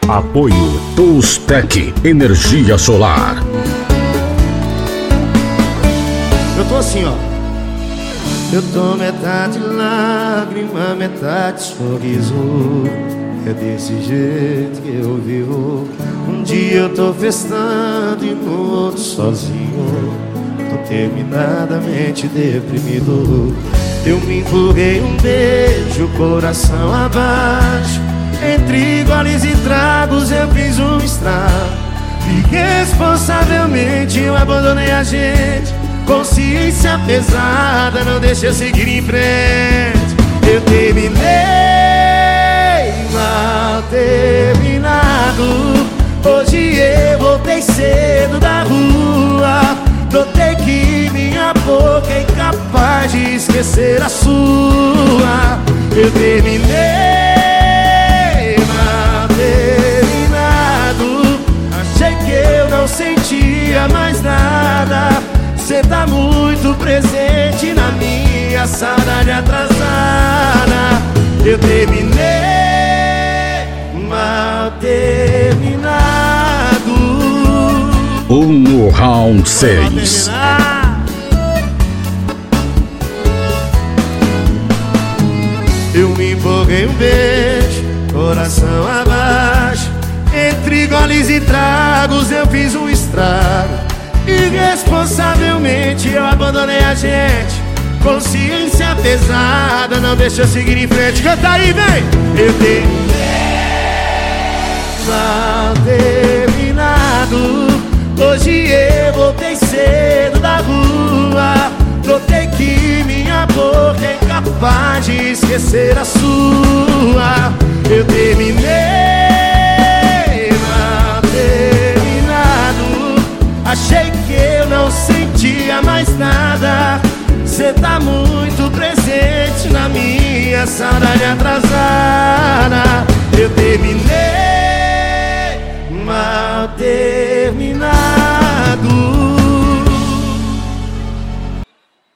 Apoio Toustec Energia Solar. Eu tô assim, ó. Eu tô metade lágrima, metade sorriso. É desse jeito que eu vivo. Um dia eu tô festando e no outro sozinho. Tô terminadamente deprimido. Eu me empurrei um beijo, coração abaixo. Entre goles e tragos eu fiz um estrago. Irresponsavelmente eu abandonei a gente. Consciência pesada não deixa eu seguir em frente. Eu terminei mal terminado. Hoje eu voltei cedo da rua. Notei que minha boca é incapaz de esquecer a sua. Eu terminei mal terminado. Achei que eu não sentia mais nada. Cê tá muito presente na minha saudade atrasada. Eu terminei mal terminado. No round 6. Eu me empolguei um beijo, coração abaixo. Entre goles e tragos eu fiz um estrago. Irresponsavelmente eu abandonei a gente. Consciência pesada não deixa eu seguir em frente. Canta aí, vem! Eu terminei mal terminado. Hoje eu voltei cedo da rua. Notei que minha boca é incapaz de esquecer a sua. Eu terminei mal terminado. Achei que eu não sentia mais nada. Cê tá muito presente na minha saudade atrasada. Eu terminei mal terminado.